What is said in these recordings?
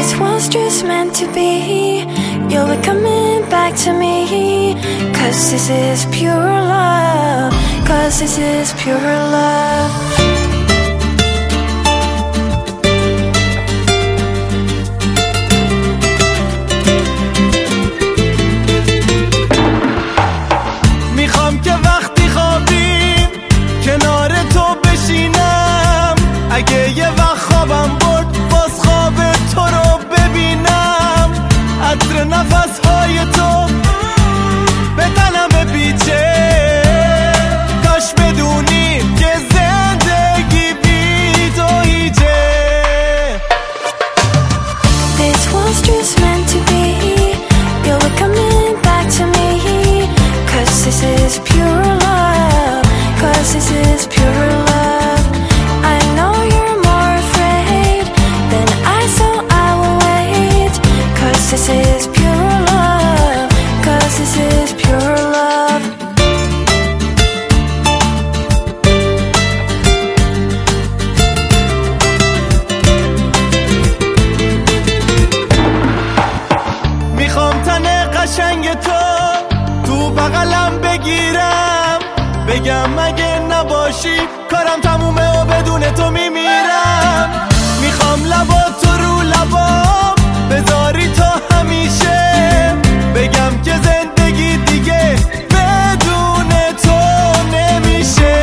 This was just meant to be. You'll be coming back to me. Cause this is pure love. Cause this is pure love. میخوام که وقتی خوابیم کنار تو بشینم. اگه یه وقت خوابم برد باز خواب تو رو ببینم. عطر نفسهای تو به تنم بپیچه. کاش بدونی که زندگی بی تو هیچه. This was just meant to be. You'll be coming back to me. Cause this is pure love. Cause this is pure love. I know you're more afraid than I, so I will wait. Cause this is pure love. Cause this is pure love. میخوام تن قشنگ تو بغلم بگیرم. بگم اگه نباشی کارم تمومه و بدون تو میمیرم. میخوام لبا تو رو لبام بذاری تا همیشه. بگم که زندگی دیگه بدون تو نمیشه.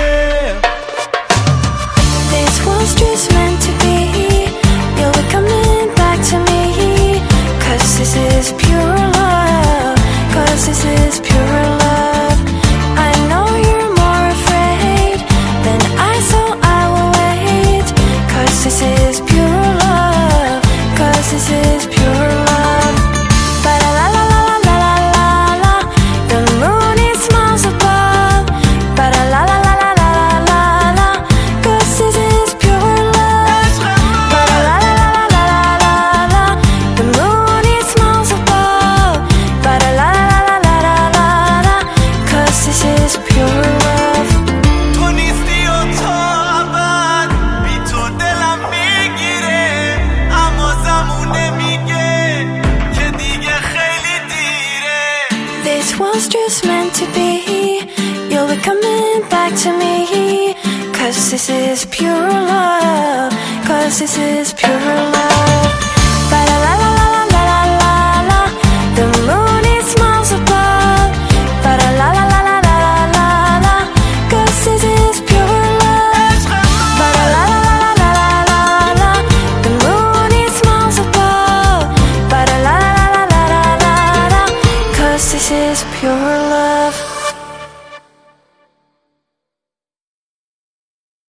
This was just meant to be. You'll be coming back to me. Cause this is pure love. Cause this is pure love. I know you're more afraid than I, so I will wait. Cause this is pure love. Cause this is pure love. Ba-da-la-la-la-la-la-la-la. The moon it smiles above. Ba-da-la-la-la-la-la-la-la. Cause this is pure love. Ba-da-la-la-la-la-la-la-la. The moon it smiles above. Ba-da-la-la-la-la-la-la-la. Cause this is pure love. تو نیستی و تا ابد بی تو دلم میگیره. اما زمونه میگه که دیگه خیلی دیره. This was just meant to be. You'll be coming back to me. Cause this is pure love. Cause this is pure love. Ba-da-la-la-la-la-la-la-la. The moon it smiles above. Ba-da-la-la-la-la-la-la-la. Cause this is pure love. Ba-da-la-la-la-la-la-la. The moon it smiles above. Ba-da-la-la-la-la-la-la. Cause this is pure